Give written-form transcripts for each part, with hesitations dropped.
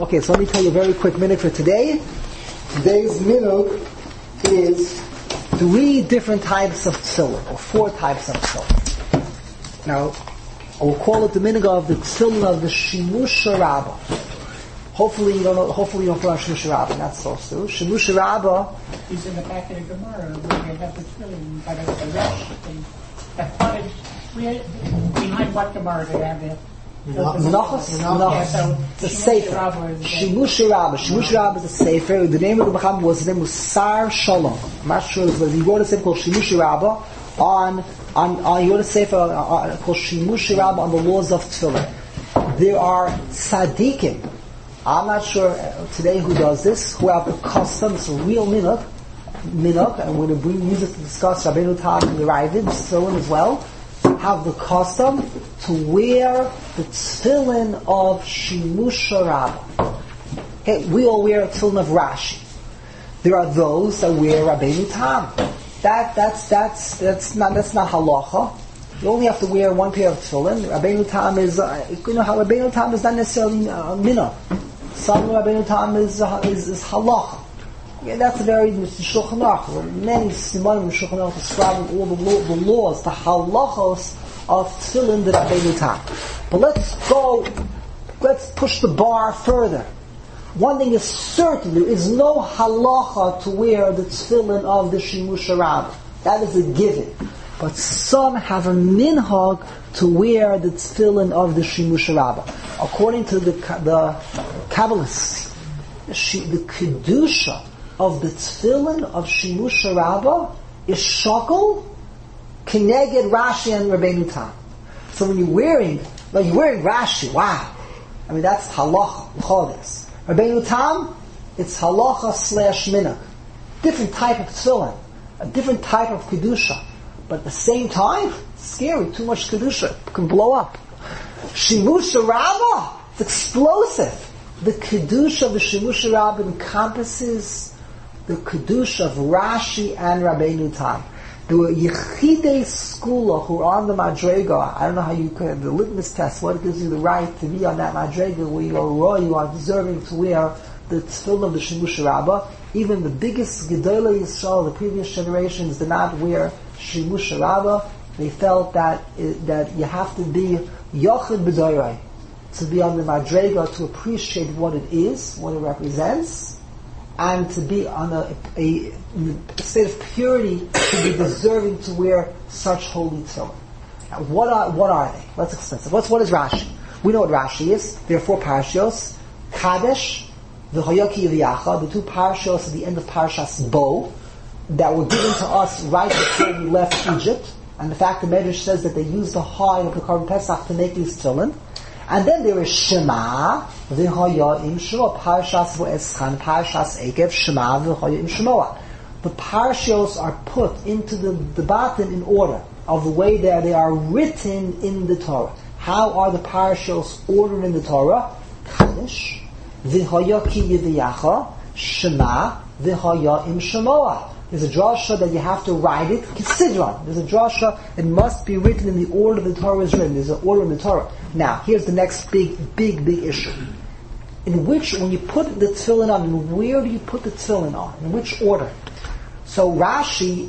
Okay, so let me tell you a very quick minute for today. Today's minute is 3 different types of tefillin, or 4 types of tefillin. Now, I will call it the minute of the tefillin of the Shimush Rabbah. Hopefully you don't pronounce Shimush Rabbah, not supposed to. Shimush Rabbah is in the back of the Gemara where you have the tefillin, but it's the resh. The footage, behind what Gemara do you have there? Menachos. The Sefer. Shimush Rabbah. Shimush Rabbah is a Sefer. The name of the Muhammad was Sar Shalom. I'm not sure, but he wrote a Sefer called Shimush Rabbah he wrote a Sefer called Shimush Rabbah on the laws of Tefillin. There are tzaddikim. I'm not sure today who does this, who have the custom. It's a real minhag, and we're going to use it to discuss Rabbeinu Tam and the Ravid, Tefillin as well, have the custom to wear the tefillin of Shimush Rabbah. Okay, we all wear a tefillin of Rashi. There are those that wear Rabbeinu Tam. That's not halacha. You only have to wear one pair of tefillin. Rabbeinu Tam is, how Rabbeinu Tam is not necessarily minhag. Some Rabbeinu Tam is halacha. Yeah, that's a very Shulchan Aruch. Many simanim in Shulchan Aruch describing all the laws, the halachos of tefillin that Rabbeinu Tam. But let's push the bar further. One thing is certain: there is no halacha to wear the tefillin of the Shimush Rabbah. That is a given. But some have a minhag to wear the tefillin of the Shimush Rabbah. According to the Kabbalists, the kedusha of the tefillin of Shimush Rabbah is shakol keneged Rashi and Rabbeinu Tam. So when you're wearing Rashi, wow! I mean that's halacha chodes. Rabbeinu Tam, it's halacha / minhag. Different type of tefillin, a different type of kedusha. But at the same time, it's scary. Too much kedusha can blow up. Shimush Rabbah, it's explosive. The kedusha of the Shimush Rabbah encompasses the kedusha of Rashi and Rabbeinu Tam. There were Yechidei Skula who are on the Madrega. I don't know how you could, the litmus test, what gives you the right to be on that Madrega where you are deserving to wear the tefillin of the Shimush Rabbah. Even the biggest Gedolei Yisrael, the previous generations, did not wear Shimush Rabbah. They felt that you have to be Yochid B'Doirei, to be on the Madrega, to appreciate what it is, what it represents, and to be on a state of purity to be deserving to wear such holy tefillin. Now, what are they? Let's explain. What is Rashi? We know what Rashi is. There are 4 parashiyos: Kadesh, the V'Hoyaki Yivyacha, the 2 parashiyos at the end of Parashas Bo, that were given to us right before we left Egypt. And the fact the Medrash says that they used the high of the Korban Pesach to make these tefillin. And then there is Shema, V'Hoya Im Shema, Parashas V'Eschan, Parashas Ekev, Shema, V'Hoya Im Shemoah. The parashiyos are put into the bottom in order of the way that they are written in the Torah. How are the parashiyos ordered in the Torah? Kadesh, V'Hoya Ki Yivyacha, Shema, V'Hoya Im Shemoah. There's a drasha that you have to write it, Kisidron. There's a drasha, it must be written in the order the Torah is written. There's an order in the Torah. Now, here's the next big issue. When you put the tefillin on, where do you put the tefillin on? In which order? So Rashi,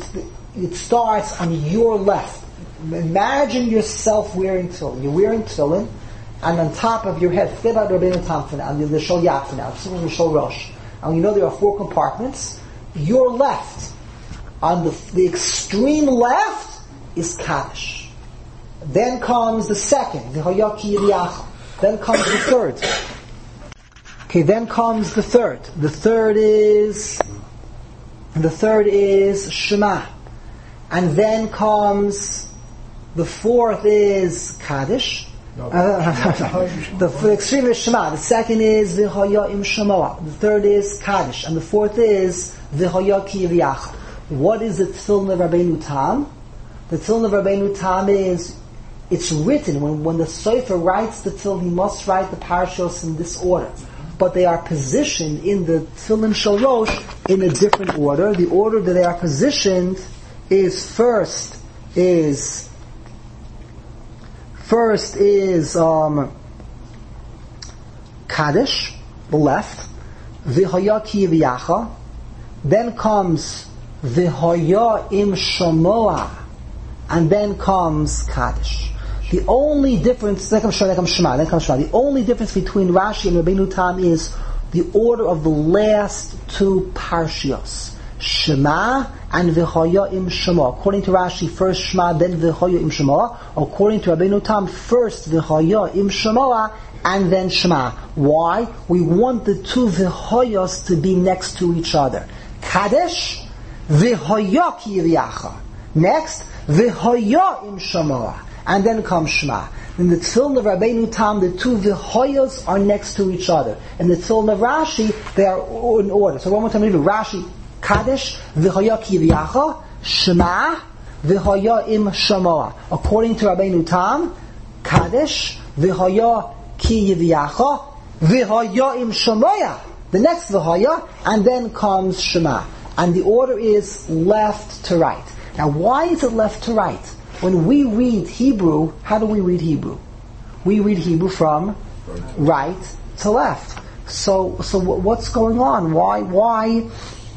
it starts on your left. Imagine yourself wearing tefillin. You're wearing tefillin, and on top of your head, forget about Rabbeinu Tam for now, and the Shol Yad for now, the Shol Rosh. And you know there are 4 compartments. Your left, on the extreme left, is Kaddish. Then comes the second, the Hayaki Yiriach. Then comes the third. Okay, then comes the third. The third is Shema. And then comes the fourth is Kaddish. The extreme is Shema. The second is V'Hoya Im Shemoah. The third is Kaddish. And the fourth is V'Hoya Ki Yivyacha. What is the tefillin of Rabbeinu Tam? The tefillin of Rabbeinu Tam is, it's written, when the Sofer writes the tefillin, he must write the parashos in this order. But they are positioned in the tefillin Shel Rosh in a different order. The order that they are positioned is first is Kaddish, the left, v'haya ki v'yacha, then comes v'haya im shamoa, and then comes Kaddish. The only difference, then comes Shema. The only difference between Rashi and Rabbeinu Tam is the order of the last two parshios. Shema and V'haya im Shema. According to Rashi, first Shema, then V'haya im Shema. According to Rabbeinu Tam, first V'haya im Shema, and then Shema. Why? We want the two V'hayas to be next to each other. Kaddish, V'haya ki v'yacha. Next, V'haya im Shema. And then comes Shema. In the Tefillin of Rabbeinu Tam, the two V'hayas are next to each other. In the Tefillin of Rashi, they are in order. So one more time, Rashi, Kaddish, V'haya ki v'yacha, Shema, V'haya im Shema. According to Rabbeinu Tam, Kaddish, V'haya ki v'yacha, V'haya im Shema. The next V'haya, and then comes Shema. And the order is left to right. Now, why is it left to right? When we read Hebrew, how do we read Hebrew? We read Hebrew from right to left. So what's going on? Why?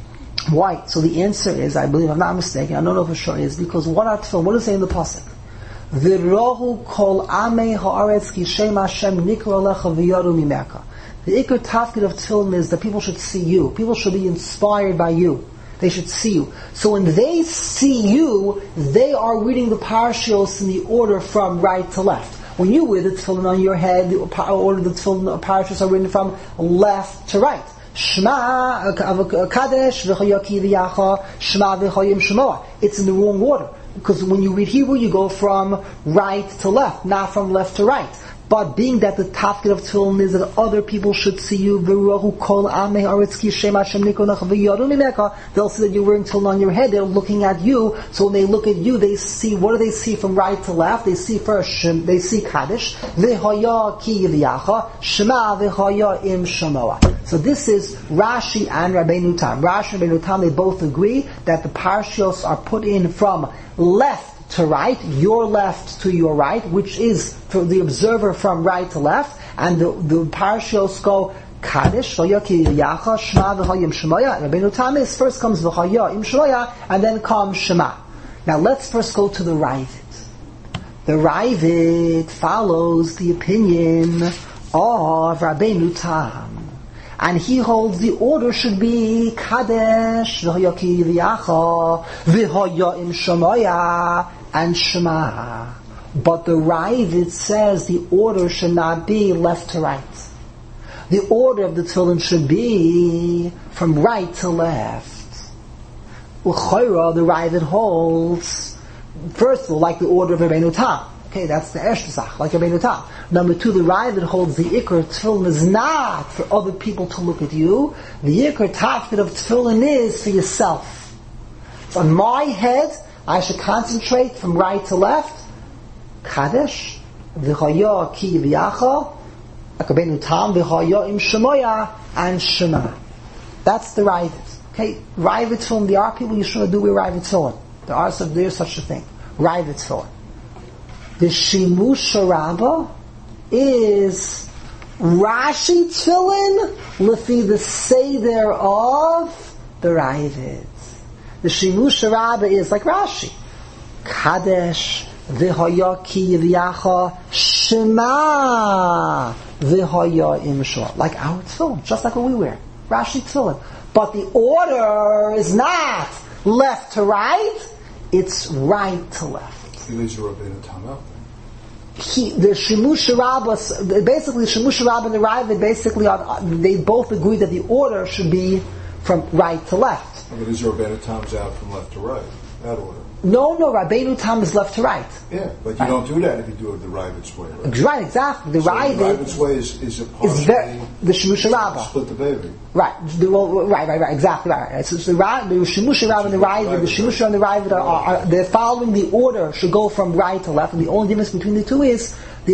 So the answer is, I believe, I'm not mistaken, I don't know for sure, is because what does it say in the pasuk? V'rohu kol amei haaretz ki shem Hashem nikra lecha v'yaru mimeka. The ikar tafkid of tefillin is that people should see you. People should be inspired by you. They should see you. So when they see you, they are reading the parashios in the order from right to left. When you wear the tefillin on your head, the order of the tefillin parashios are written from left to right. Shema, Kadesh, V'chaya ki v'yacha, Shema v'chayim Shemoah. It's in the wrong order. Because when you read Hebrew, you go from right to left, not from left to right. But being that the tafkid of tefillin is that other people should see you, they'll see that you're wearing tefillin on your head, they're looking at you, so when they look at you, they see, what do they see from right to left? They see first, they see Kaddish, V'haya ki v'yacha, Shema v'haya im Shemoah. So this is Rashi and Rabbeinu Tam. Rashi and Rabbeinu Tam, they both agree that the parshios are put in from left to right, your left to your right, which is for the observer from right to left, and the parshios go Kaddish, V'haya ki v'yacha, Shema v'haya im Shemoah. Rabbeinu Tam is first comes V'haya im Shemoah, and then comes Shema. Now let's first go to the Ravid. The Ravid follows the opinion of Rabbeinu Tam. And he holds the order should be Kadesh, V'haya ki v'yacha, V'haya im Shemoah, and Shema. But the Ravid says the order should not be left to right. The order of the tefillin should be from right to left. L'chayra, the Ravid holds, first of all, like the order of Rabbeinu Tam. Okay, that's the Erste Sach, like Rabbeinu Tam. Number two, the Ravid holds the Ikar tefillin is not for other people to look at you. The Ikar tafkid of tefillin is for yourself. So on my head, I should concentrate from right to left. Kaddish, V'haya ki v'yacha, like Rabbeinu Tam, V'haya im Shemoah, and Shema. That's the Ravid. Okay, Ravid tefillin. There are people you shouldn't do with Ravid tefillin. There's such a thing. Ravid tefillin. The Shimush Rabbah is Rashi tefillin lefi the seder of the Ravid. The Shimush Rabbah is like Rashi. Kadesh, V'haya ki v'yacha, Shema, V'haya im Shemoah. Like our tefillin, just like what we wear. Rashi tefillin. But the order is not left to right, it's right to left. He leaves your Rabbeinu Tam out. The Shimush Rabbah, basically Shimush Rabbah and the Ravid basically they both agree that the order should be from right to left. But his Rabbeinu Tam's out from left to right, that order. No, Rabbeinu Tam is left to right. Yeah, but you don't do that if you do it the Ravid's way, right? Right, exactly. The Ravid's way is a partially the Shimush Rabbah. Split the baby. Right, right, exactly right. So the Shimush Rabbah and the Ravid, the Shimush and the Ravid are they're following the order should go from right to left, and the only difference between the two is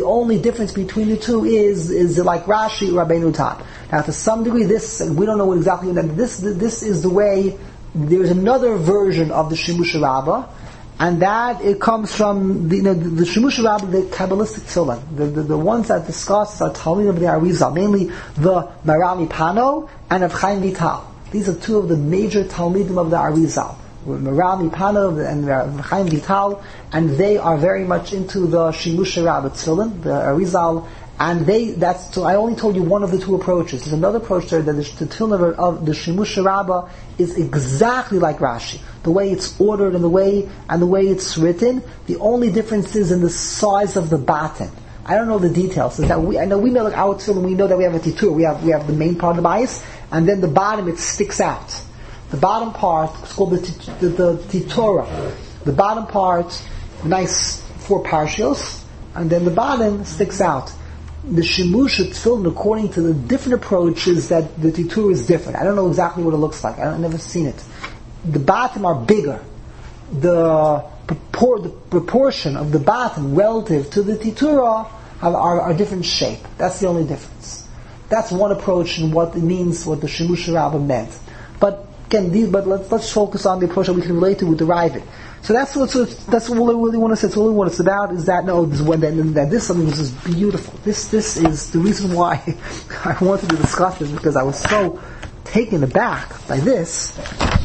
like Rashi or Rabbeinu Tam. Now, to some degree, this we don't know what exactly. This is the way. There's another version of the Shimush Rabbah, And that it comes from the Shimush Rabbah, the Kabbalistic tefillin. The ones that discuss are Talmud of the Arizal, mainly the Marami Pano and of Chaim Vital. These are two of the major Talmidim of the Arizal. Marami Pano and Chaim Vital, and they are very much into the Shimush Rabbah tefillin, the Arizal. And I only told you one of the two approaches. There's another approach there that the tefillin of the Shimush Rabbah is exactly like Rashi. The way it's ordered and the way it's written. The only difference is in the size of the batten. I don't know the details. I know we know like our tefillin, we know that we have a titur. We have the main part of the bias, and then the bottom it sticks out. The bottom part is called the titura. The bottom part, nice 4 parshios, and then the bottom sticks out. The Shimush tefillin, according to the different approaches, that the titur is different. I don't know exactly what it looks like. I've never seen it. The bottom are bigger. The proportion of the bottom relative to the titura are different shape. That's the only difference. That's one approach in what it means, what the Shimush Rabbah meant. But again, let's focus on the approach that we can relate to with the Ravid. So that's what I really want to say. That's really what it's about. Is that this something is just beautiful. This is the reason why I wanted to discuss this, because I was so taken aback by this,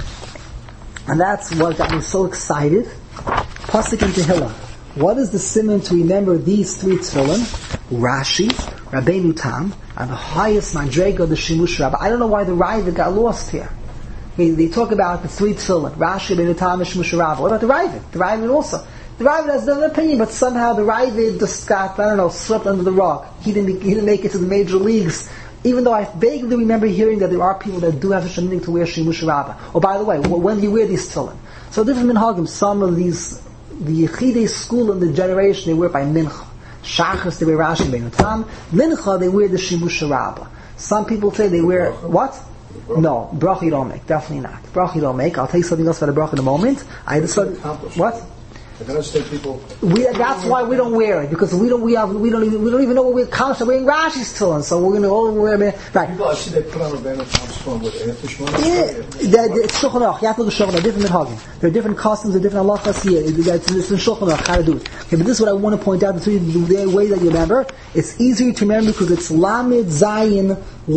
and that's what got me so excited. Pasuk in Tehillah. What is the simon to remember these 3 tefillin? Rashi, Rabbeinu Tam, and the highest madrega of the Shimush Rabbah. I don't know why the Ravid got lost here. They talk about the 3 tefillin, Rashi, Rabbeinu Tam, and Shimush Rabbah. What about the Ravid? The Ravid also. The Ravid has an opinion, but somehow the Ravid just got, swept under the rug. He didn't make it to the major leagues. Even though I vaguely remember hearing that there are people that do have such a meaning to wear Shimush Rabbah. Oh, by the way, when do you wear these tefillin? So different minhagim. Some of these, the Yechidei school in the generation, they wear by Mincha. Shachas, they wear Rashi, Rabbeinu Tam. Mincha, they wear the Shimush Rabbah. Some people say they wear, what? No, bracha you don't make. Definitely not. Bracha you don't make. I'll tell you something else about the bracha in a moment. What? People. That's why we don't wear it, because we don't even know what we're conscious. We're wearing Rashi's tefillin, so we're going to all wear it. Right. People actually they put on Rabbeinu Tam's tefillin with Eretz. It's Shulchan Aruch. You have to look at Shulchan Aruch. Different minhagim. There are different customs, there are different halachas here. It's in Shulchan Aruch how to do it. Okay, but this is what I want to point out. The way that you remember. It's easier to remember because it's Lamed Zayin.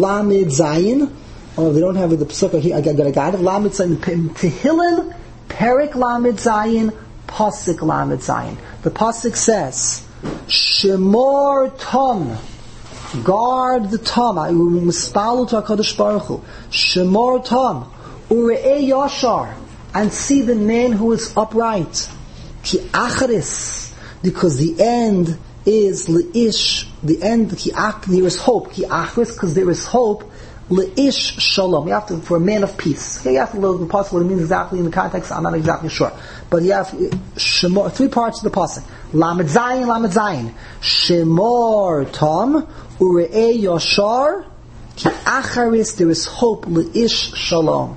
Oh, they don't have the psukkah here. I got it. Lamed Zayin. Tehillim, Perik Lamed Zayin, Pasuk Lamed Zayin. The Pasuk says, Shemor Tom. Guard the Tom. Mispalu to HaKadosh Baruch Hu. Shemor Tom. Ure'ei Yashar. And see the man who is upright. Ki acharis. Because the end is Le'ish. The end, there is hope. Ki acharis, because there is hope. Le'ish shalom. You have to, for a man of peace. Okay, you have to look at the pasuk, what it means exactly in the context, I'm not exactly sure. But you have shemor, 3 parts of the pasuk. Lamed Zayin. Shemor Tom, Ure'ei Yashar, Ki Acharis, there is hope, Le'ish shalom.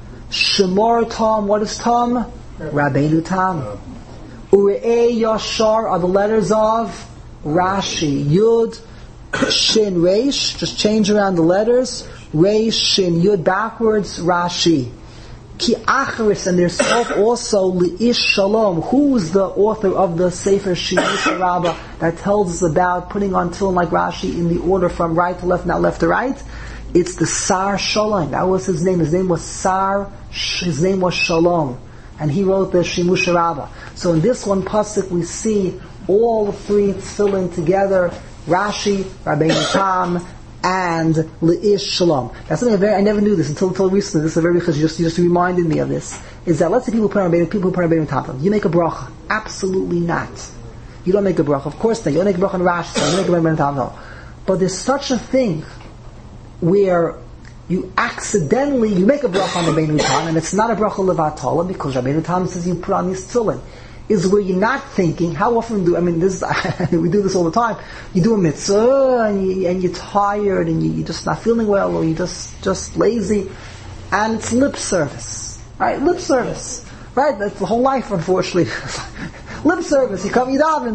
Shemor Tom, what is Tom? Rabbeinu Tam. Ure'ei Yashar are the letters of Rashi. Yud, Shin, Reish, just change around the letters. Reish, Shin, Yud backwards, Rashi. Ki Acharis, and there's hope also, Le'ish Shalom. Who's the author of the Sefer Shimush Rabbah that tells us about putting on tefillin like Rashi in the order from right to left, not left to right? It's the Sar Shalom. That was his name. His name was Sar, his name was Shalom. And he wrote the Shimush Rabbah. So in this one pasuk we see all the 3 tefillin together, Rashi, Rabbeinu Tam, and Le'ish Shalom. That's something I never knew this until recently. This is a very just reminded me of this. Is that let's say people put on Rabbeinu Tam. You make a bracha? Absolutely not. You don't make a bracha. Of course not. You don't make a bracha on Rashi. So you don't make a Rabbeinu Tam. No. But there's such a thing where you accidentally make a bracha on Rabbeinu Tam, and it's not a bracha levatala because Rabbeinu Tam says you put on these tefillin. Is where you're not thinking. How often this we do this all the time. You do a mitzvah and you're tired and you're just not feeling well, or you're just lazy, and it's lip service, right? Lip service, right? That's the whole life, unfortunately. Lip service. You come, you daven,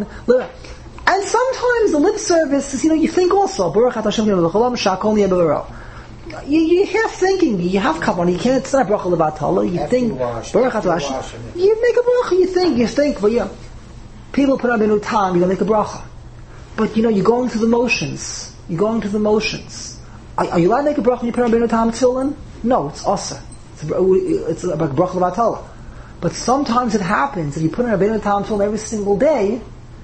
and sometimes the lip service is, you think also Baruch Atah Hashem L'Olam Shakol Yeh B'Laro. You're half thinking. You have kavanah. You can't. It's not bracha levatala. You think bracha. You make a bracha. You think. But yeah, people put on benu tam. You don't make a bracha. But you're going through the motions. You're going through the motions. Are you allowed to make a bracha when you put on benu tam tefillin? No, it's asa. It's like bracha levatala. But sometimes it happens if you put on a benu tam tefillin every single day.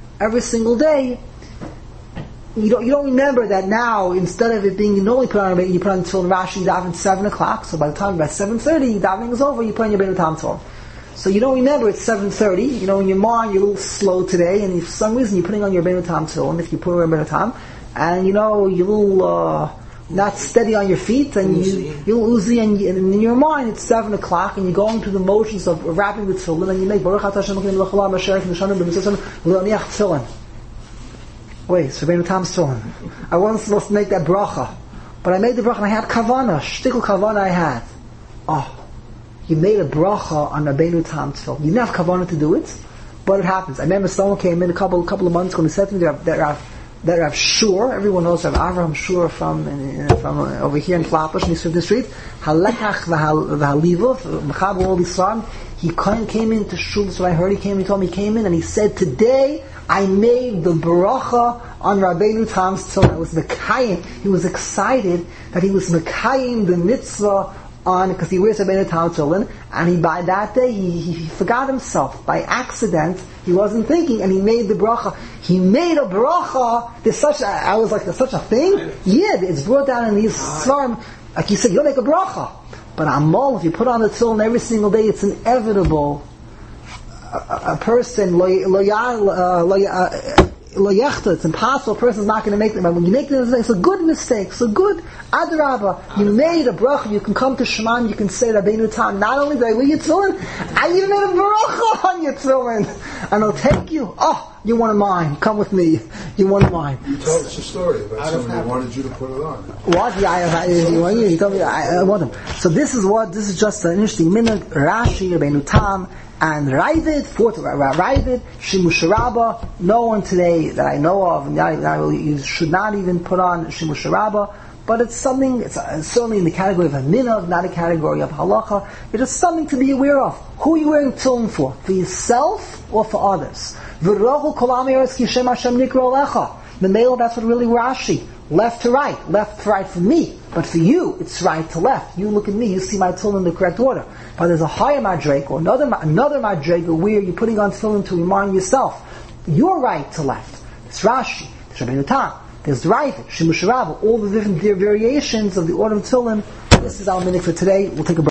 You don't remember that now, instead of it being, you normally put on you put on tefillin Rashi, you daven 7 o'clock, so by the time about 7:30, davening is over, you put on your benu tam tefillin. So you don't remember it's 7:30, in your mind you're a little slow today, and for some reason you're putting on your benu tam tefillin, if you put on your benu tam, and you're a little, not steady on your feet, and you're uzi, and in your mind it's 7 o'clock, and you're going through the motions of wrapping the tefillin, and you make Baruch Atah Hashem Elokeinu melech haolam asher neshanu b'mitzvah l'oniach tefillin. Wait, so Rabbeinu Tam's tefillin. I wasn't supposed to make that bracha, but I made the bracha and I had kavanah, shtickle kavanah I had. Oh, you made a bracha on Rabbeinu Tam's tefillin. You didn't have kavanah to do it, but it happens. I remember someone came in a couple of months ago and he said to me that Rav Shur, everyone knows Rav Avraham Shur from over here in Flatbush, in the street, halekach v'halivuf, mechaber all Yisrael. He came into shul, so I heard he told me he came in and he said, today I made the bracha on Rabbeinu Tam's tefillin. I was mekayim. He was excited that he was mekayim the mitzvah on, because he wears Rabbeinu Tam's tefillin, and by that day he forgot himself. By accident, he wasn't thinking, and he made the bracha. He made a bracha. There's such a thing? Yeah, it's brought down in these svarim. Like you said, you don't make a bracha. But amal, if you put on the tefillin every single day, it's inevitable. A person it's impossible. A person's not going to make them. When you make the mistake, it's a good mistake. So good. Adrabah, you made a bracha. You can come to Shema. You can say Rabbeinu Tam. Not only did I wear your tefillin, I even made a bracha on your tefillin, and I'll take you. Oh, you're one of mine. Come with me. You're one of mine. You told us a story about somebody who wanted you to put it on. What? Yeah, he told me I want him. So this is just an interesting minute. Rashi, Rabbeinu Tam, and Ravid, Shimush Rabbah. No one today that I know of, you should not even put on Shimush Rabbah, but it's something, it's certainly in the category of a minav, not a category of halacha. It is something to be aware of. Who are you wearing tefillin for? For yourself or for others? V'rochu kol am yeretz ki shem Hashem nikra lecha. The male, that's what really Rashi. Left to right for me, but for you, it's right to left. You look at me, you see my tefillin in the correct order. But there's a higher madrega, or another madrega where you're putting on tefillin to remind yourself, you're right to left. It's Rashi, there's Rabbeinu Tam, there's Ravid, Shimush Rabbah, all the different variations of the order of tefillin. This is our minute for today. We'll take a break.